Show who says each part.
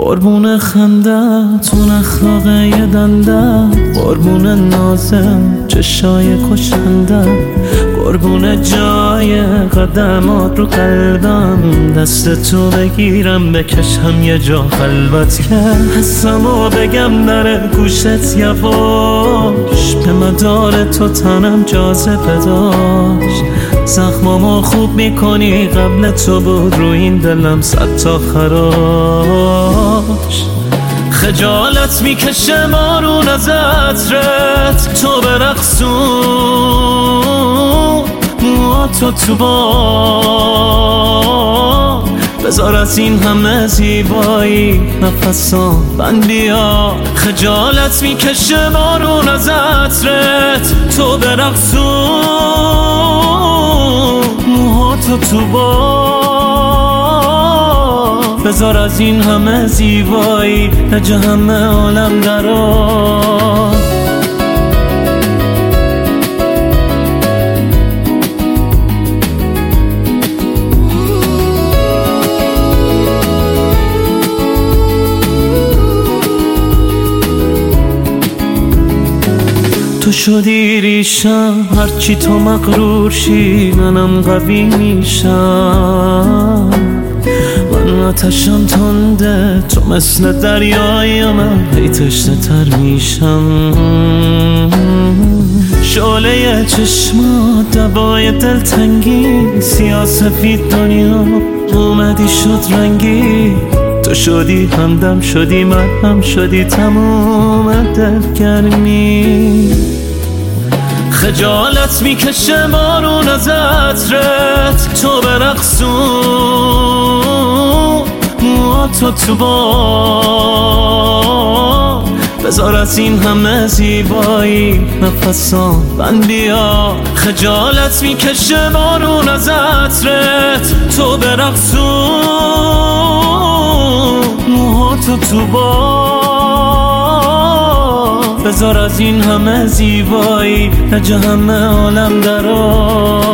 Speaker 1: قربون خندت اون اخلاق یه دنده، قربون نازم چشای کشنده، قربون جای قدمات رو قلبم، دست تو بگیرم بکشم یه جا خلوت که حسمو بگم نره گوشت یواش، به مدار تو تنم جاذبه داشت، زخمامو خوب میکنی قبل تو بود رو این دلم صد تا خراش، خجالت میکشه مارون از عطرت تو برقصون، موهاتو تو باد بذار از این همه زیبایی نفسام بند بیا، خجالت میکشه مارون از عطرت تو برقصون، موهاتو تو باد بذار از این همه زیبایی نجه همه عالم درآ. تو شدی ریشم هرچی تو مغرور شی منم قوی میشم، من آتشم تنده تو مثل دریای من هی تشنه تر میشم، شعله چشمات دوای دلتنگی، سیاسفید دنیا اومدی شد رنگی، تو شدی همدم شدی مرهم شدی تموم دلگرمی، خجالت میکشه مارون از عطرت تو برقصون، موهاتو تو باد بذار از این همه زیبایی نفسام بند بیا، خجالت میکشه مارون از عطرت تو برقصون، موهاتو تو باد بذار از این همه زیبایی نجه همه عالم درآ.